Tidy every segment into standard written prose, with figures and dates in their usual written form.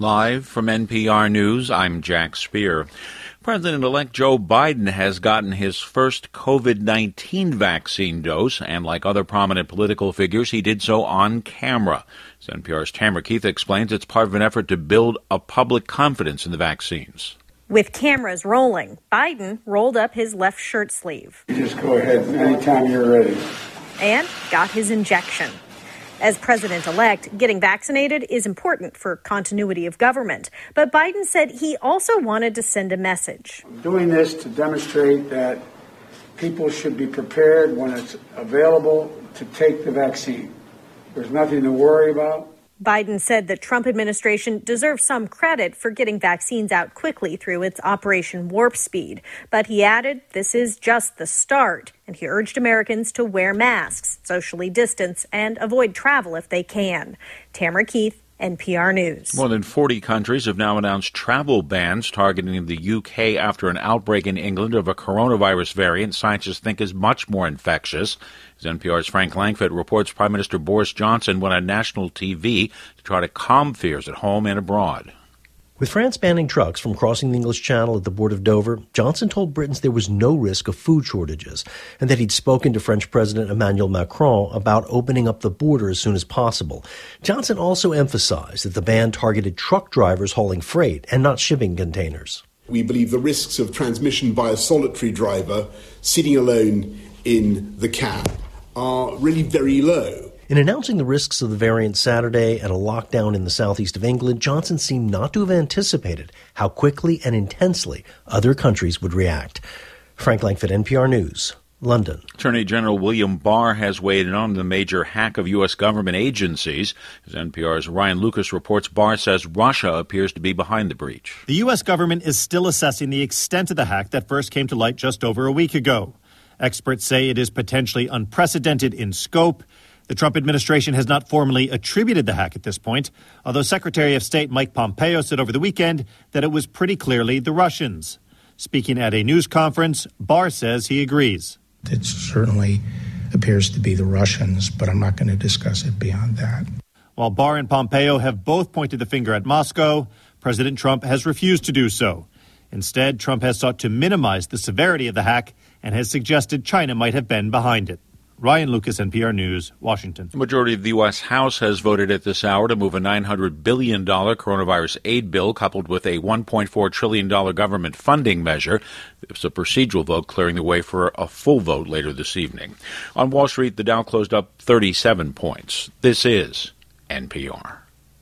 Live from NPR News, I'm Jack Speer. President-elect Joe Biden has gotten his first COVID-19 vaccine dose, and like other prominent political figures, he did so on camera. As NPR's Tamara Keith explains, it's part of an effort to build a public confidence in the vaccines. With cameras rolling, Biden rolled up his left shirt sleeve. Just go ahead anytime you're ready. And got his injection. As president-elect, getting vaccinated is important for continuity of government. But Biden said he also wanted to send a message. I'm doing this to demonstrate that people should be prepared when it's available to take the vaccine. There's nothing to worry about. Biden said the Trump administration deserves some credit for getting vaccines out quickly through its Operation Warp Speed. But he added this is just the start, and he urged Americans to wear masks, socially distance, and avoid travel if they can. Tamara Keith, NPR News. More than 40 countries have now announced travel bans targeting the UK after an outbreak in England of a coronavirus variant scientists think is much more infectious. As NPR's Frank Langfitt reports, Prime Minister Boris Johnson went on national TV to try to calm fears at home and abroad. With France banning trucks from crossing the English Channel at the port of Dover, Johnson told Britons there was no risk of food shortages and that he'd spoken to French President Emmanuel Macron about opening up the border as soon as possible. Johnson also emphasized that the ban targeted truck drivers hauling freight and not shipping containers. We believe the risks of transmission by a solitary driver sitting alone in the cab are really very low. In announcing the risks of the variant Saturday and a lockdown in the southeast of England, Johnson seemed not to have anticipated how quickly and intensely other countries would react. Frank Langfitt, NPR News, London. Attorney General William Barr has weighed in on the major hack of U.S. government agencies. As NPR's Ryan Lucas reports, Barr says Russia appears to be behind the breach. The U.S. government is still assessing the extent of the hack that first came to light just over a week ago. Experts say it is potentially unprecedented in scope. The Trump administration has not formally attributed the hack at this point, although Secretary of State Mike Pompeo said over the weekend that it was pretty clearly the Russians. Speaking at a news conference, Barr says he agrees. It certainly appears to be the Russians, but I'm not going to discuss it beyond that. While Barr and Pompeo have both pointed the finger at Moscow, President Trump has refused to do so. Instead, Trump has sought to minimize the severity of the hack and has suggested China might have been behind it. Ryan Lucas, NPR News, Washington. The majority of the U.S. House has voted at this hour to move a $900 billion coronavirus aid bill coupled with a $1.4 trillion government funding measure. It's a procedural vote clearing the way for a full vote later this evening. On Wall Street, the Dow closed up 37 points. This is NPR.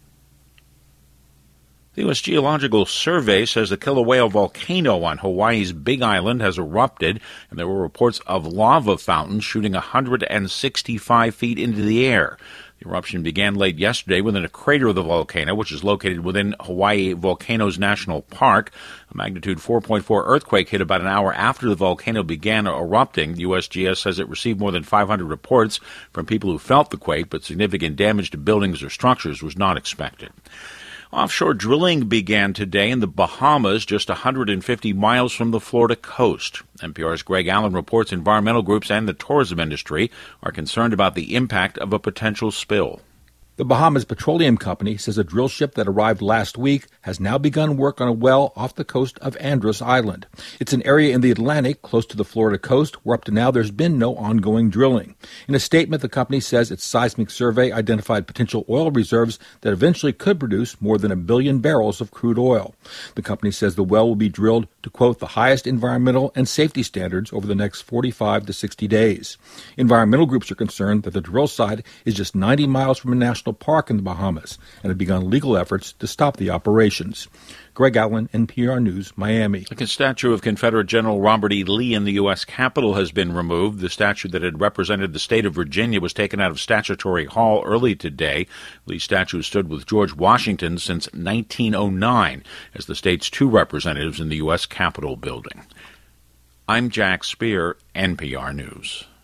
The U.S. Geological Survey says the Kilauea volcano on Hawaii's Big Island has erupted, and there were reports of lava fountains shooting 165 feet into the air. The eruption began late yesterday within a crater of the volcano, which is located within Hawaii Volcanoes National Park. A magnitude 4.4 earthquake hit about an hour after the volcano began erupting. The USGS says it received more than 500 reports from people who felt the quake, but significant damage to buildings or structures was not expected. Offshore drilling began today in the Bahamas, just 150 miles from the Florida coast. NPR's Greg Allen reports environmental groups and the tourism industry are concerned about the impact of a potential spill. The Bahamas Petroleum Company says a drill ship that arrived last week has now begun work on a well off the coast of Andros Island. It's an area in the Atlantic close to the Florida coast where up to now there's been no ongoing drilling. In a statement, the company says its seismic survey identified potential oil reserves that eventually could produce more than 1 billion barrels of crude oil. The company says the well will be drilled to, quote, the highest environmental and safety standards over the next 45 to 60 days. Environmental groups are concerned that the drill site is just 90 miles from a national park in the Bahamas and have begun legal efforts to stop the operations. Greg Allen, NPR News, Miami. The statue of Confederate General Robert E. Lee in the U.S. Capitol has been removed. The statue that had represented the state of Virginia was taken out of Statuary Hall early today. Lee's statue stood with George Washington since 1909 as the state's two representatives in the U.S. Capitol building. I'm Jack Speer, NPR News.